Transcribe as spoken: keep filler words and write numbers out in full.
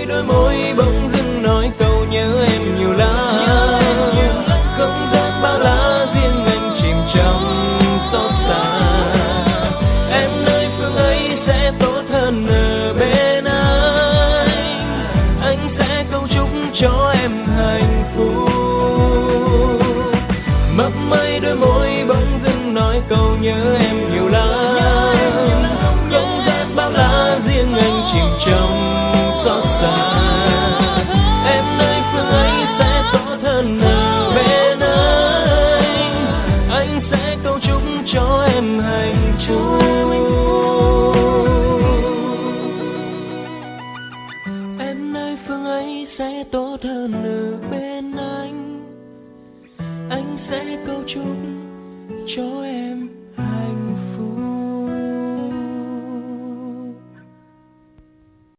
đôi môi bỗng dưng nói câu nhớ em nhiều lắm. Không gian bao la riêng anh chìm trong xót xa. Em nơi phương ấy sẽ tốt hơn ở bên anh. Anh sẽ cầu chúc cho em hạnh phúc. Mấp mây đôi môi bỗng dưng nói câu nhớ em nhiều lắm. Không gian bao la riêng anh chìm trong xót xa. Em nơi phương ấy sẽ tốt hơn ở bên anh. Anh sẽ cầu chúc cho em hạnh phúc. Em nơi phương ấy sẽ tốt hơn ở bên anh. Anh sẽ cầu chúc cho em